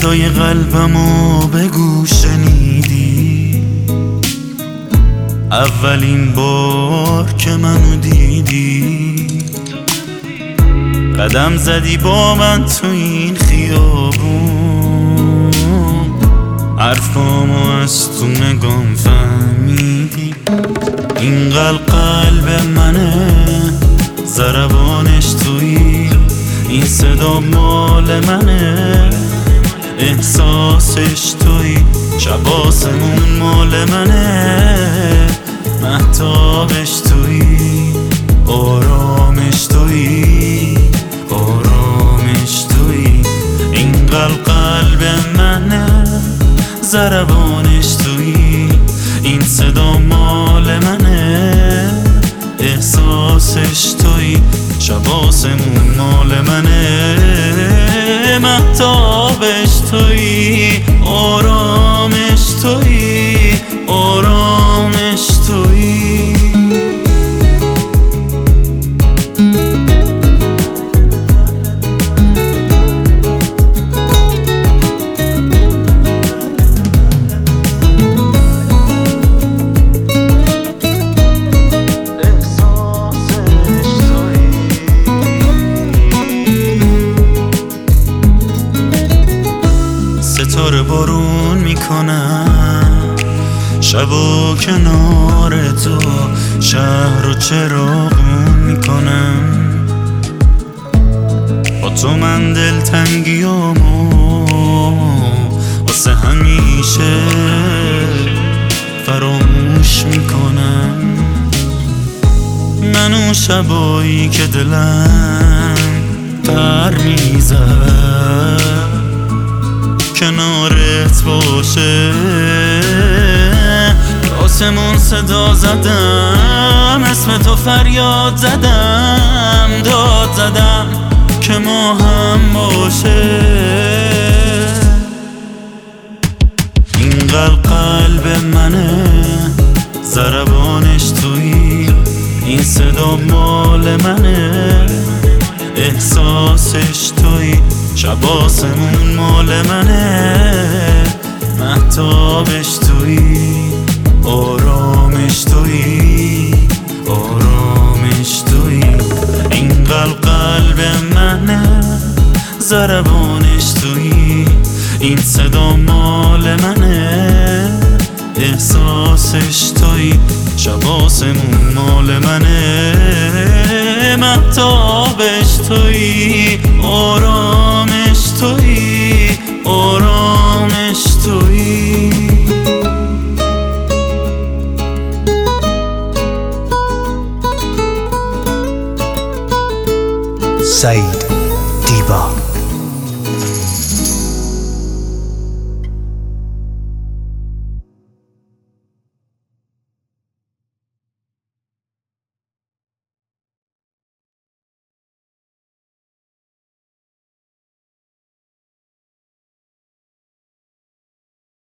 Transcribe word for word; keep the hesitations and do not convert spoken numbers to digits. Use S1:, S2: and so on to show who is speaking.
S1: صدای قلبمو بگو شنیدی؟ اولین بار که منو دیدی قدم زدی با من تو این خیابون، حرفامو از تو نگام فهمیدی. اینقدر قلب منه ضربانش تویی، این صدا مال منه احساسش تویی، شب آسمون مال منه مهتابش تویی، آرامش تویی، آرامش تویی. اینقدر قلب منه ضربانش تویی، این صدا مال منه احساسش تویی، شب آسمون مال منه مهتابش تویی، آرامش تویی، آرامش تویی. ستاره بارون میکنم شب و کنار تو، شهر رو چراغون میکنم با تو. من دلتنگیامو واسه همیشه فراموش میکنم. منو شبایی که دلم پر میزد کنارت باشه، آسمون صدا زدم، اسم تو فریاد زدم، داد زدم که ما هم باشه. اینقدر قلب منه ضربانش تویی، این صدا مال منه احساسش تویی، شب آسمون مال منه مهتابش تویی، آرامش تویی، آرامش تویی. اینقدر قلب منه ضربانش تویی، این صدا مال منه احساسش تویی، شب آسمون مال منه مهتابش تویی، آرامش تویی، آرامش تویی.
S2: سعید